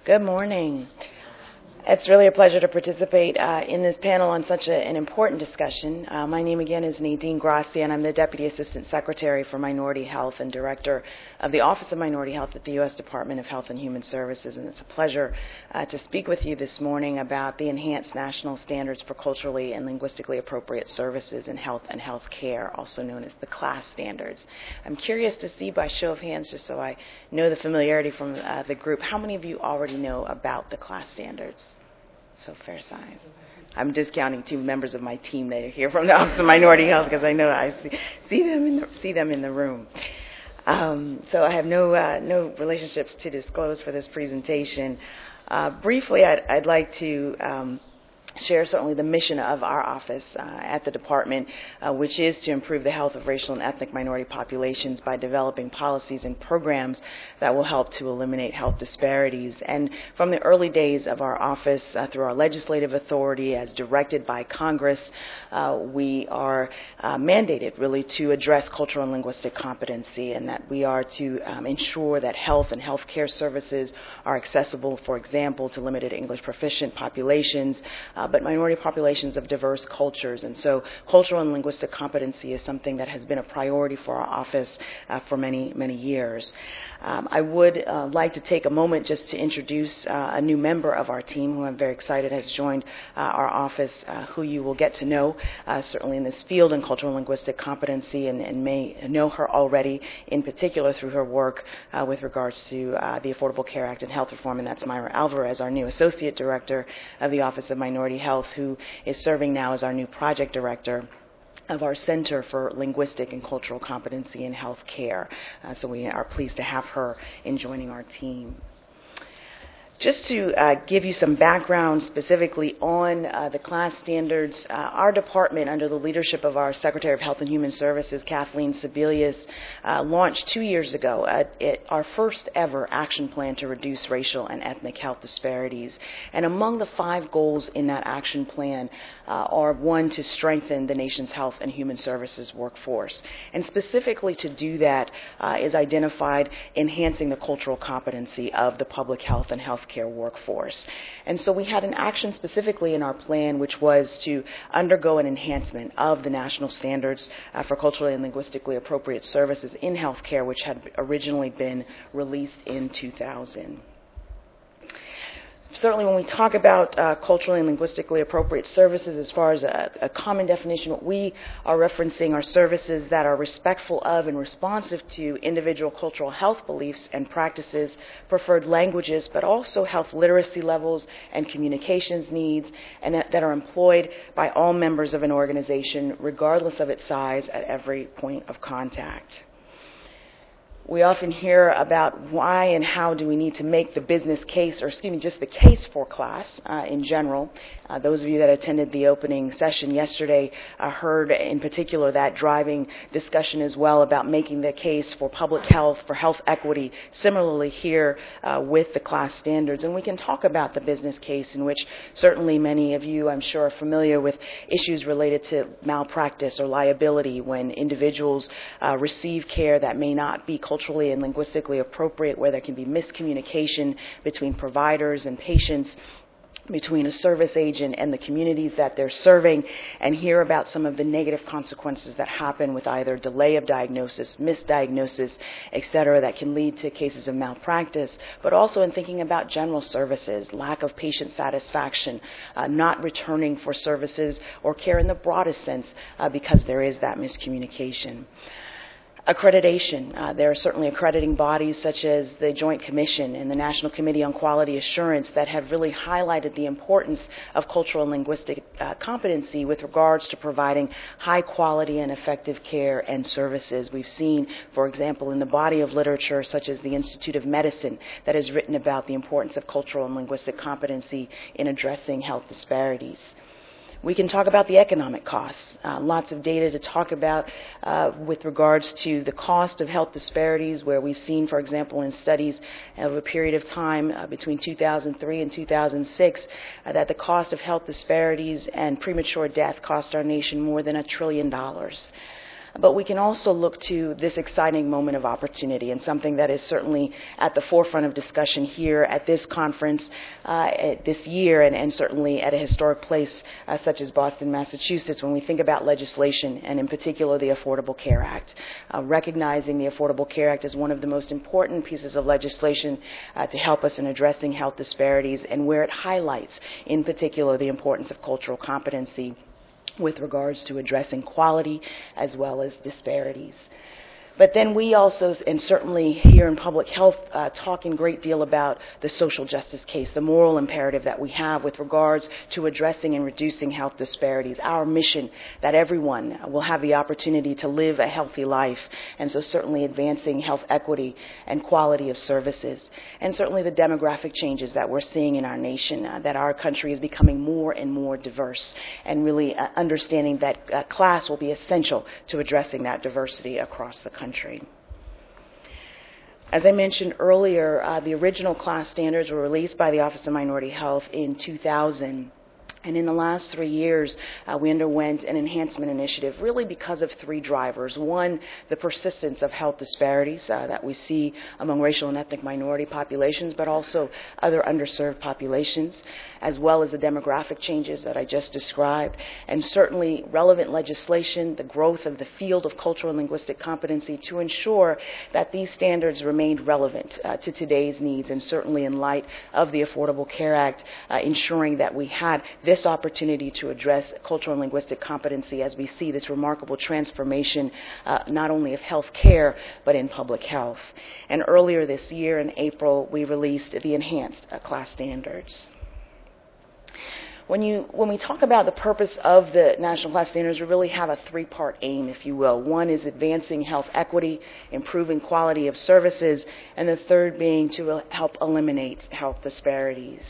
Good morning. It's really a pleasure to participate in this panel on such an important discussion. My name again is Nadine Grassi, and I'm the Deputy Assistant Secretary for Minority Health and Director of the Office of Minority Health at the U.S. Department of Health and Human Services. And it's a pleasure to speak with you this morning about the enhanced national standards for culturally and linguistically appropriate services in health and health care, also known as the CLAS standards. I'm curious to see by show of hands, just so I know the familiarity from the group, how many of you already know about the CLAS standards? So fair size. I'm discounting two members of my team that are here from the Office of Minority Health because I know I see them in the room. So I have no relationships to disclose for this presentation. Briefly, I'd like to share certainly the mission of our office at the department, which is to improve the health of racial and ethnic minority populations by developing policies and programs that will help to eliminate health disparities. And from the early days of our office, through our legislative authority as directed by Congress, we are mandated really to address cultural and linguistic competency, and that we are to ensure that health and health care services are accessible, for example, to limited English proficient populations, but minority populations of diverse cultures. And so cultural and linguistic competency is something that has been a priority for our office for many, many years. I would like to take a moment just to introduce a new member of our team who I'm very excited has joined our office, who you will get to know certainly in this field in cultural and linguistic competency, and may know her already, in particular through her work with regards to the Affordable Care Act and health reform, and that's Myra Alvarez, our new Associate Director of the Office of Minority Health, who is serving now as our new Project Director of our Center for Linguistic and Cultural Competency in Health Care. So we are pleased to have her in joining our team. Just to give you some background specifically on the CLAS standards, our department, under the leadership of our Secretary of Health and Human Services, Kathleen Sebelius, launched 2 years ago our first ever action plan to reduce racial and ethnic health disparities. And among the 5 goals in that action plan are, one, to strengthen the nation's health and human services workforce. And specifically to do that is identified enhancing the cultural competency of the public health and healthcare workforce. And so we had an action specifically in our plan, which was to undergo an enhancement of the national standards for culturally and linguistically appropriate services in healthcare, which had originally been released in 2000. Certainly when we talk about culturally and linguistically appropriate services, as far as a common definition, what we are referencing are services that are respectful of and responsive to individual cultural health beliefs and practices, preferred languages, but also health literacy levels and communications needs, and that are employed by all members of an organization, regardless of its size, at every point of contact. We often hear about why and how do we need to make the business case, or just the case for CLAS in general. Those of you that attended the opening session yesterday heard in particular that driving discussion as well about making the case for public health, for health equity, similarly here with the CLAS standards. And we can talk about the business case, in which certainly many of you, I'm sure, are familiar with issues related to malpractice or liability when individuals receive care that may not be culturally and linguistically appropriate, where there can be miscommunication between providers and patients, between a service agent and the communities that they're serving, and hear about some of the negative consequences that happen with either delay of diagnosis, misdiagnosis, etc., that can lead to cases of malpractice, but also in thinking about general services, lack of patient satisfaction, not returning for services or care in the broadest sense because there is that miscommunication. Accreditation. There are certainly accrediting bodies such as the Joint Commission and the National Committee on Quality Assurance that have really highlighted the importance of cultural and linguistic competency with regards to providing high quality and effective care and services. We've seen, for example, in the body of literature such as the Institute of Medicine that has written about the importance of cultural and linguistic competency in addressing health disparities. We can talk about the economic costs. Lots of data to talk about with regards to the cost of health disparities, where we've seen, for example, in studies of a period of time between 2003 and 2006, that the cost of health disparities and premature death cost our nation more than $1 trillion. but we can also look to this exciting moment of opportunity and something that is certainly at the forefront of discussion here at this conference this year, and certainly at a historic place such as Boston, Massachusetts, when we think about legislation, and in particular the Affordable Care Act. Recognizing the Affordable Care Act as one of the most important pieces of legislation to help us in addressing health disparities, and where it highlights in particular the importance of cultural competency with regards to addressing quality as well as disparities. But then we also, and certainly here in public health, talk in great deal about the social justice case, the moral imperative that we have with regards to addressing and reducing health disparities, our mission that everyone will have the opportunity to live a healthy life, and so certainly advancing health equity and quality of services, and certainly the demographic changes that we're seeing in our nation, that our country is becoming more and more diverse, and really understanding that class will be essential to addressing that diversity across the country. As I mentioned earlier, the original class standards were released by the Office of Minority Health in 2000. And in the last 3 years, we underwent an enhancement initiative really because of three drivers. One, the persistence of health disparities that we see among racial and ethnic minority populations, but also other underserved populations, as well as the demographic changes that I just described, and certainly relevant legislation, the growth of the field of cultural and linguistic competency to ensure that these standards remained relevant to today's needs, and certainly in light of the Affordable Care Act, ensuring that we had this opportunity to address cultural and linguistic competency as we see this remarkable transformation not only of health care but in public health. And earlier this year in April, we released the enhanced class standards. When we talk about the purpose of the National Class Standards, we really have a three-part aim, if you will. One is advancing health equity, improving quality of services, and the third being to help eliminate health disparities.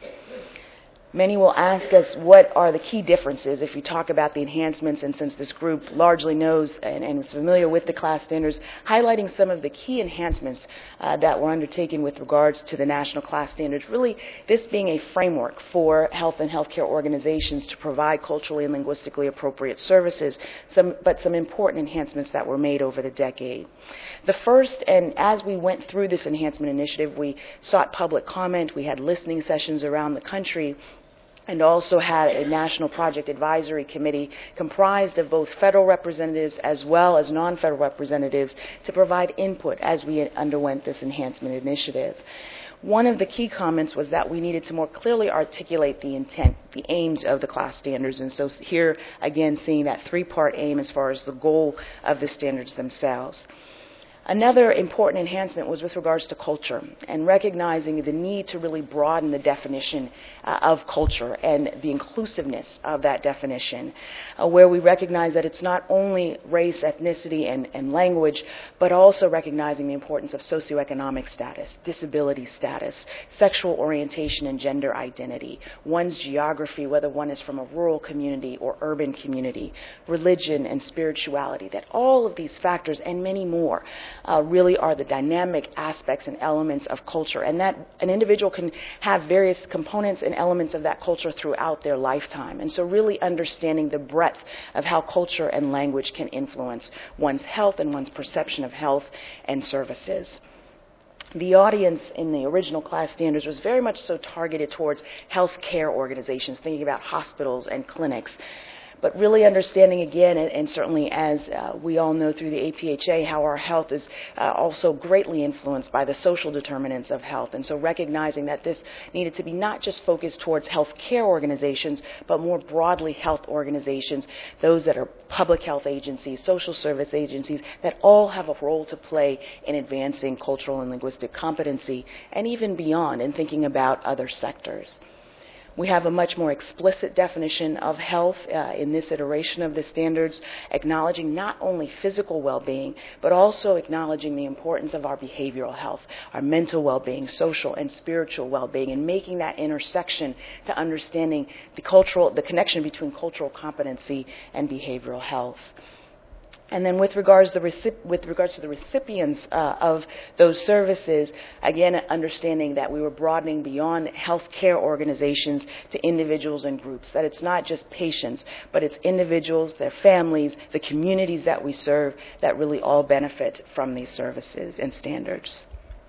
Many will ask us what are the key differences if you talk about the enhancements, and since this group largely knows and is familiar with the class standards, highlighting some of the key enhancements that were undertaken with regards to the national class standards, really this being a framework for health and healthcare organizations to provide culturally and linguistically appropriate services, but some important enhancements that were made over the decade. The first, and as we went through this enhancement initiative, we sought public comment, we had listening sessions around the country, and also had a National Project Advisory Committee comprised of both federal representatives as well as non-federal representatives to provide input as we underwent this enhancement initiative. One of the key comments was that we needed to more clearly articulate the intent, the aims of the class standards, and so here again seeing that three-part aim as far as the goal of the standards themselves. Another important enhancement was with regards to culture and recognizing the need to really broaden the definition of culture and the inclusiveness of that definition, where we recognize that it's not only race, ethnicity, and language, but also recognizing the importance of socioeconomic status, disability status, sexual orientation and gender identity, one's geography, whether one is from a rural community or urban community, religion and spirituality, that all of these factors and many more really are the dynamic aspects and elements of culture, and that an individual can have various components and elements of that culture throughout their lifetime. And so really understanding the breadth of how culture and language can influence one's health and one's perception of health and services. The audience in the original class standards was very much so targeted towards health care organizations, thinking about hospitals and clinics. But really understanding again, and certainly as we all know through the APHA, how our health is also greatly influenced by the social determinants of health. And so recognizing that this needed to be not just focused towards health care organizations, but more broadly health organizations, those that are public health agencies, social service agencies, that all have a role to play in advancing cultural and linguistic competency, and even beyond in thinking about other sectors. We have a much more explicit definition of health in this iteration of the standards, acknowledging not only physical well-being, but also acknowledging the importance of our behavioral health, our mental well-being, social and spiritual well-being, and making that intersection to understanding the connection between cultural competency and behavioral health. And then with regards to the recipients of those services, again, understanding that we were broadening beyond healthcare organizations to individuals and groups, that it's not just patients, but it's individuals, their families, the communities that we serve that really all benefit from these services and standards.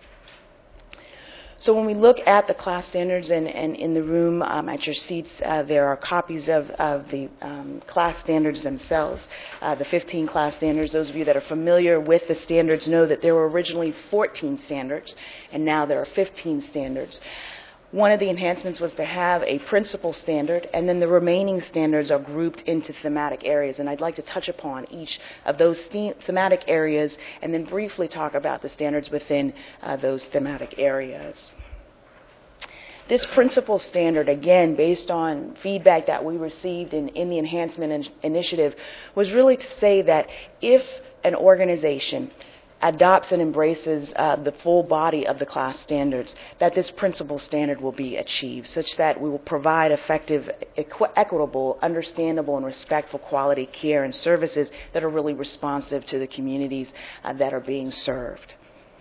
So when we look at the class standards, and in the room at your seats, there are copies of the class standards themselves, the 15 class standards. Those of you that are familiar with the standards know that there were originally 14 standards, and now there are 15 standards. One of the enhancements was to have a principal standard, and then the remaining standards are grouped into thematic areas. And I'd like to touch upon each of those thematic areas and then briefly talk about the standards within those thematic areas. This principal standard, again, based on feedback that we received in the enhancement initiative, was really to say that if an organization adopts and embraces the full body of the class standards, that this principal standard will be achieved, such that we will provide effective, equitable, understandable, and respectful quality care and services that are really responsive to the communities that are being served.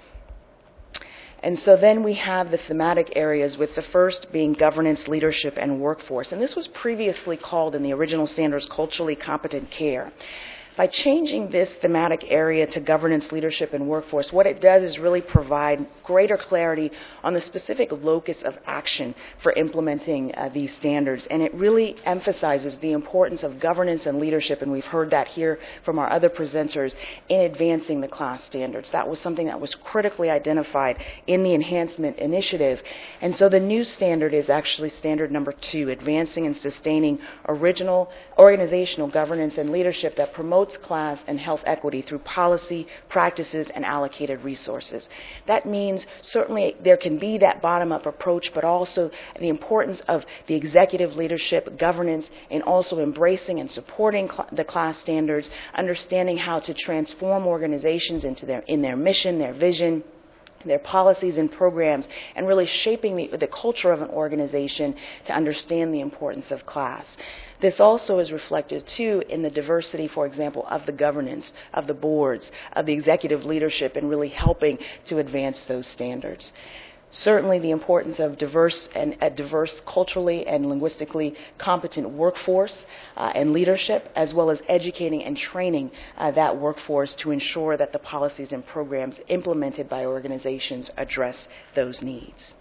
And so then we have the thematic areas, with the first being governance, leadership, and workforce. And this was previously called in the original standards culturally competent care. By changing this thematic area to governance, leadership, and workforce, what it does is really provide greater clarity on the specific locus of action for implementing these standards. And it really emphasizes the importance of governance and leadership, and we've heard that here from our other presenters, in advancing the class standards. That was something that was critically identified in the enhancement initiative. And so the new standard is actually standard number 2, advancing and sustaining original organizational governance and leadership that promotes class and health equity through policy, practices, and allocated resources. That means certainly there can be that bottom-up approach, but also the importance of the executive leadership, governance, and also embracing and supporting the class standards, understanding how to transform organizations in their mission, their vision, their policies and programs, and really shaping the culture of an organization to understand the importance of class. This also is reflected, too, in the diversity, for example, of the governance, of the boards, of the executive leadership, and really helping to advance those standards. Certainly the importance of a diverse culturally and linguistically competent workforce and leadership, as well as educating and training that workforce to ensure that the policies and programs implemented by organizations address those needs.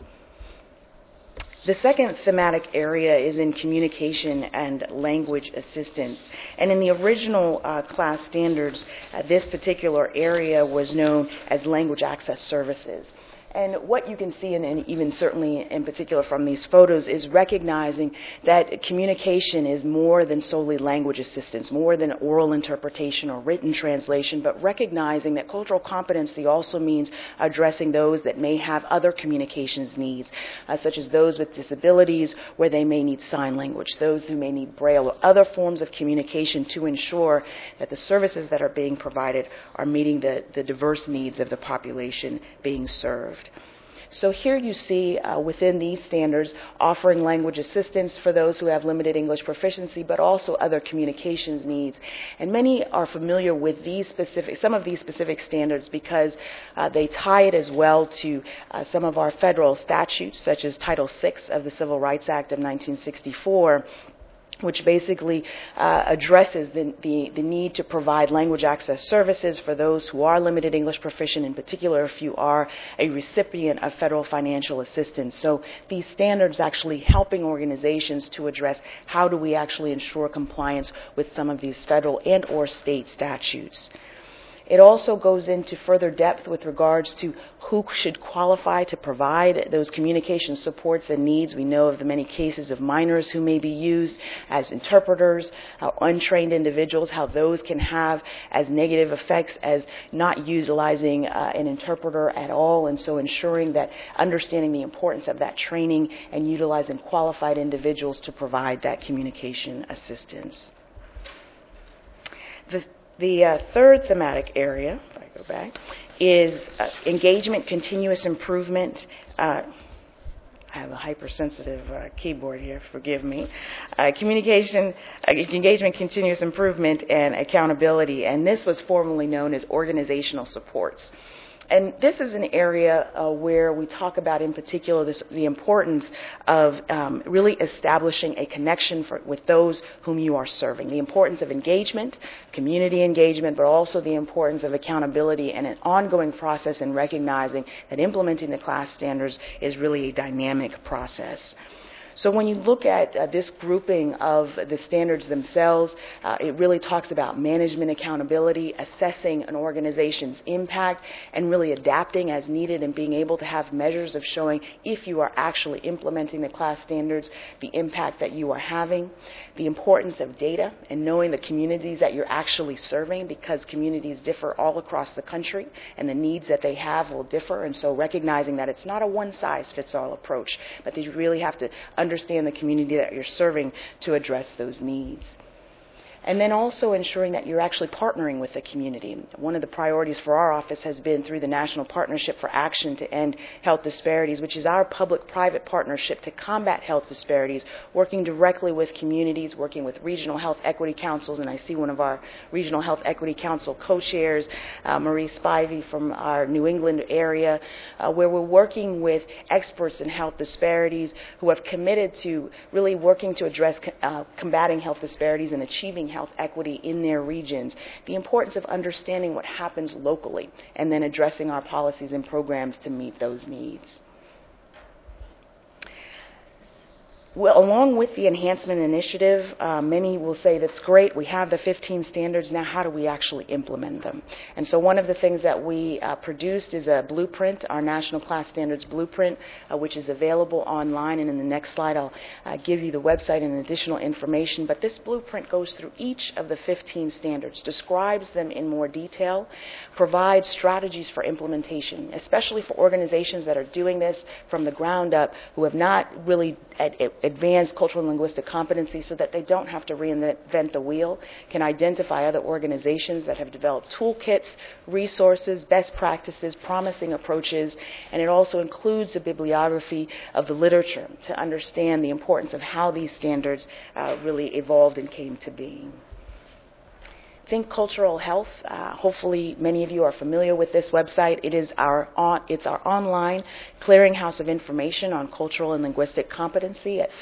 The second thematic area is in communication and language assistance. And in the original class standards, this particular area was known as language access services. And what you can see, and even certainly in particular from these photos, is recognizing that communication is more than solely language assistance, more than oral interpretation or written translation, but recognizing that cultural competency also means addressing those that may have other communications needs, such as those with disabilities where they may need sign language, those who may need Braille, or other forms of communication to ensure that the services that are being provided are meeting the diverse needs of the population being served. So here you see within these standards offering language assistance for those who have limited English proficiency, but also other communications needs. And many are familiar with some of these specific standards because they tie it as well to some of our federal statutes, such as Title VI of the Civil Rights Act of 1964, which basically addresses the need to provide language access services for those who are limited English proficient, in particular if you are a recipient of federal financial assistance. So these standards actually helping organizations to address how do we actually ensure compliance with some of these federal and or state statutes. It also goes into further depth with regards to who should qualify to provide those communication supports and needs. We know of the many cases of minors who may be used as interpreters, how untrained individuals, how those can have as negative effects as not utilizing an interpreter at all, and so ensuring that understanding the importance of that training and utilizing qualified individuals to provide that communication assistance. The third thematic area, if I go back, is engagement, continuous improvement. I I have a hypersensitive keyboard here, forgive me. Engagement, continuous improvement, and accountability. And this was formerly known as organizational supports. And this is an area where we talk about, in particular, the importance of really establishing a connection with those whom you are serving. The importance of engagement, community engagement, but also the importance of accountability and an ongoing process in recognizing that implementing the class standards is really a dynamic process. So when you look at this grouping of the standards themselves, it really talks about management accountability, assessing an organization's impact, and really adapting as needed and being able to have measures of showing if you are actually implementing the class standards, the impact that you are having, the importance of data and knowing the communities that you're actually serving, because communities differ all across the country and the needs that they have will differ, and so recognizing that it's not a one-size-fits-all approach, but that you really have to understand the community that you're serving to address those needs. And then also ensuring that you're actually partnering with the community. One of the priorities for our office has been through the National Partnership for Action to End Health Disparities, which is our public-private partnership to combat health disparities, working directly with communities, working with regional health equity councils, and I see one of our regional health equity council co-chairs, Marie Spivey from our New England area, where we're working with experts in health disparities who have committed to really working to address combating health disparities and achieving health equity in their regions, the importance of understanding what happens locally and then addressing our policies and programs to meet those needs. Well, along with the enhancement initiative, many will say that's great, we have the 15 standards, now how do we actually implement them? And so one of the things that we produced is a blueprint, our National Class Standards Blueprint, which is available online, and in the next slide I'll give you the website and additional information, but this blueprint goes through each of the 15 standards, describes them in more detail, provides strategies for implementation, especially for organizations that are doing this from the ground up, who have not really advanced cultural and linguistic competency, so that they don't have to reinvent the wheel, can identify other organizations that have developed toolkits, resources, best practices, promising approaches, and it also includes a bibliography of the literature to understand the importance of how these standards really evolved and came to be. Think Cultural Health. Hopefully many of you are familiar with this website. It's our online clearinghouse of information on cultural and linguistic competency at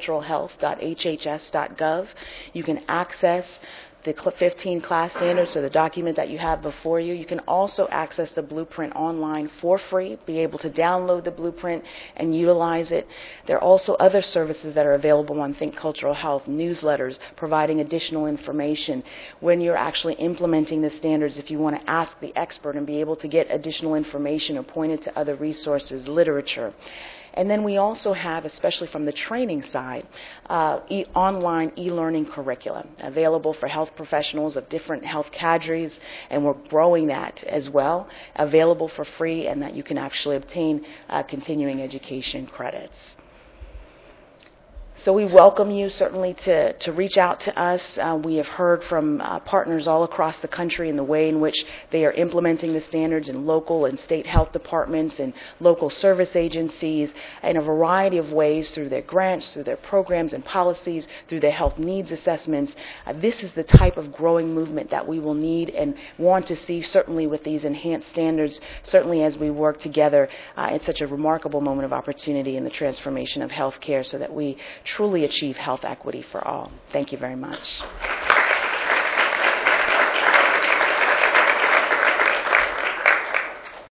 thinkculturalhealth.hhs.gov. You can access the 15 class standards, so the document that you have before you. You can also access the blueprint online for free, be able to download the blueprint and utilize it. There are also other services that are available on Think Cultural Health, newsletters providing additional information. When you're actually implementing the standards, if you want to ask the expert and be able to get additional information or point it to other resources, literature. And then we also have, especially from the training side, online e-learning curricula available for health professionals of different health cadres, and we're growing that as well, available for free, and that you can actually obtain continuing education credits. So we welcome you certainly to reach out to us. We have heard from partners all across the country in the way in which they are implementing the standards in local and state health departments and local service agencies in a variety of ways, through their grants, through their programs and policies, through their health needs assessments. This is the type of growing movement that we will need and want to see, certainly with these enhanced standards, certainly as we work together at such a remarkable moment of opportunity in the transformation of healthcare, so that we truly achieve health equity for all. Thank you very much.